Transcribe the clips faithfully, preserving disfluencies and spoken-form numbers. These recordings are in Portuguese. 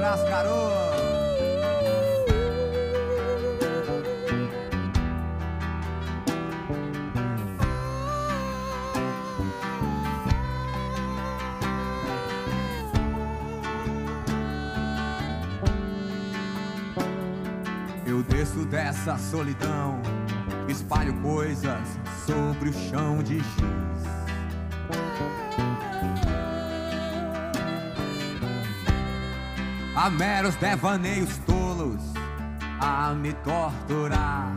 abraço, garoto. Eu desço dessa solidão, espalho coisas sobre o chão de giz. Há meros devaneios tolos a me torturar.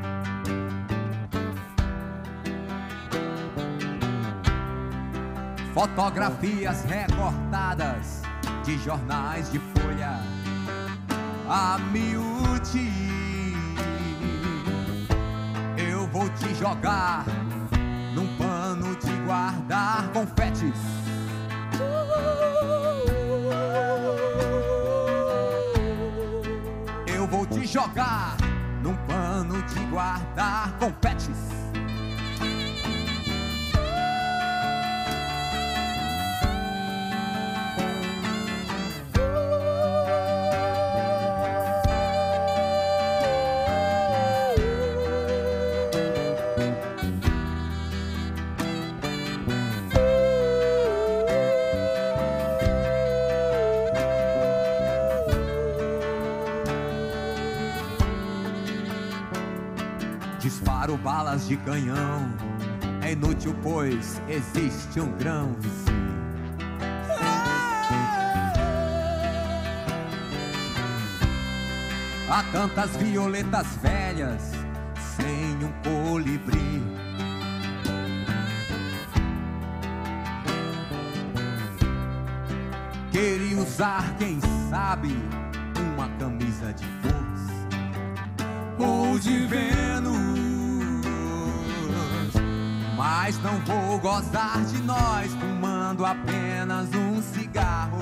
Fotografias recortadas de jornais de folha a miúde. Eu vou te jogar num pano de guardar confetes. Eu vou te jogar num pano de guardar confetes. Disparo balas de canhão, é inútil pois existe um grão vizinho. Há tantas violetas velhas sem um colibri. Queria usar, quem sabe, uma camisa de força ou de Vênus, mas não vou gozar de nós fumando apenas um cigarro.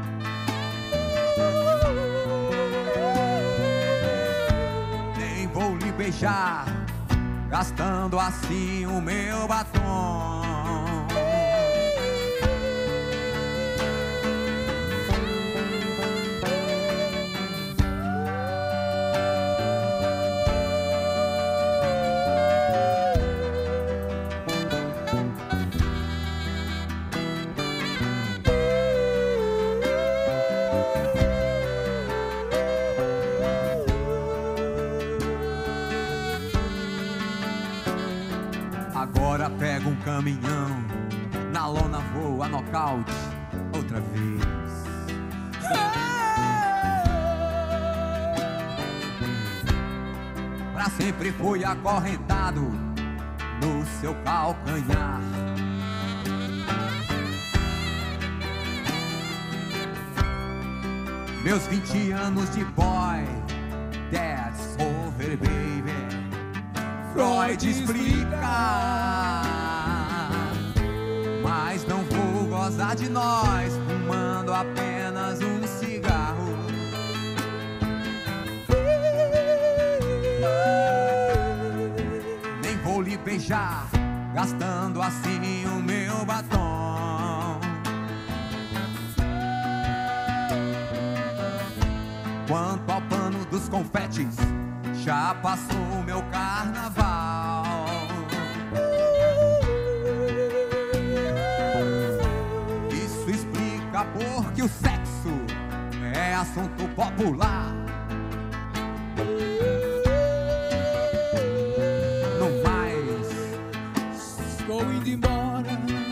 Nem vou lhe beijar, gastando assim o meu batom. Agora pego um caminhão, na lona vou a nocaute outra vez. Pra sempre fui acorrentado no seu calcanhar. Meus vinte anos de boy, that's over, baby. Freud explica, mas não vou gozar de nós fumando apenas um cigarro. Nem vou lhe beijar, gastando assim o meu batom. Quanto ao pano dos confetes, já passou o meu carnaval. Isso explica porque o sexo é assunto popular. No mais, estou indo embora.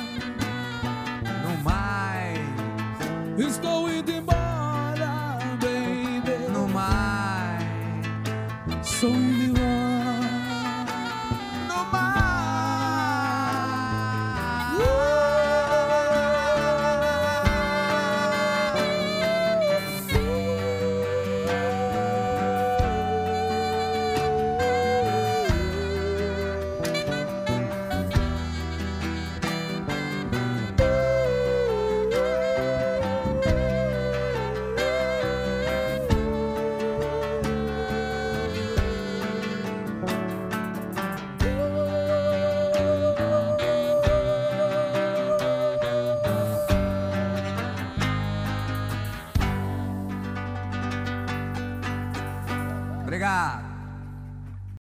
No mais, Estou indo embora, baby. no mais, Estou indo embora. no mais. Obrigado.